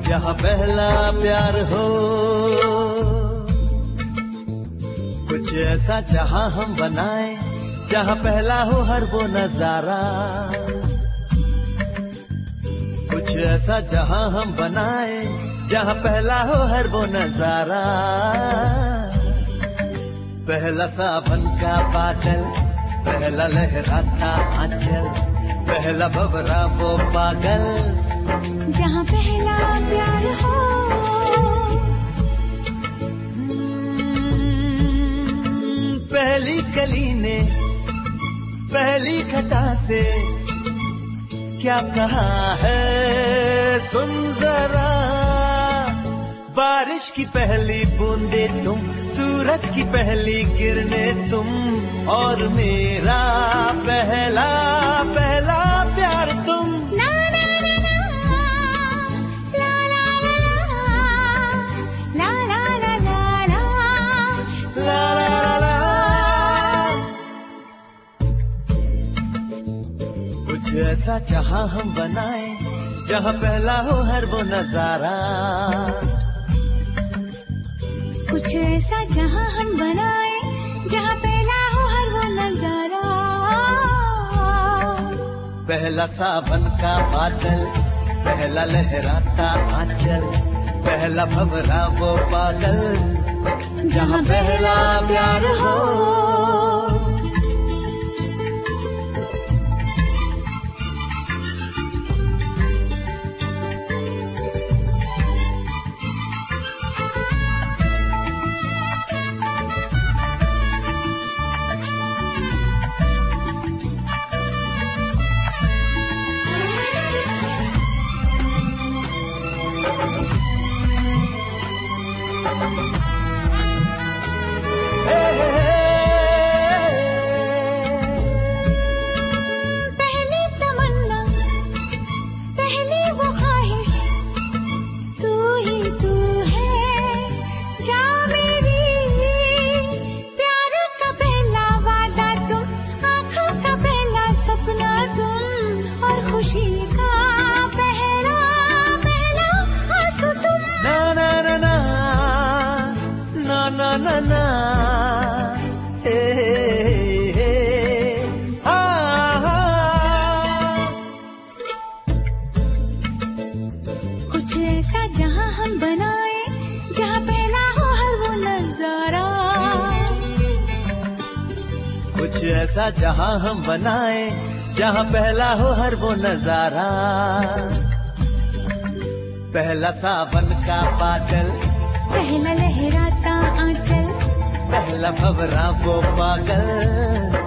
जहाँ पहला प्यार हो, कुछ ऐसा जहाँ हम बनाए, जहाँ पहला हो हर वो नजारा। कुछ ऐसा जहाँ हम बनाए, जहाँ पहला हो हर वो नजारा। पहला सावन का बादल, पहला लहराता आंचल, पहला भंवरा वो पागल, जहाँ पहला प्यार हो। पहली कली ने पहली घटा से क्या कहा है सुन जरा। बारिश की पहली बूंदे तुम, सूरज की पहली किरणें तुम, और मेरा पहला पहला प्यार तुम। ना ना ना ना, ला ला ला ला ला ला ला ला ला ला ला। कुछ ऐसा जहाँ हम बनाए, जहाँ पहला हो हर वो नजारा। कुछ ऐसा जहाँ हम बनाए, जहाँ पहला हो हर वो नजारा। पहला सावन का बादल, पहला लहराता आंचल, पहला भंवरा वो पागल, जहाँ पहला प्यार हो। पहली तमन्ना, पहली वो ख्वाहिश, तू ही तू है जा मेरी। प्यार का पहला वादा तुम, आँखों का पहला सपना तुम, और खुशी का पहला पहला आंसू तुम। ना ना ना ना ना ना ना ना, हे हे हा हा। कुछ ऐसा जहाँ हम बनाए, जहाँ पहला हो हर वो नजारा। कुछ ऐसा जहाँ हम बनाए, जहाँ पहला हो हर वो नजारा। पहला सावन का बादल, पहला लहराता आंचल, पहला भंवरा वो पागल,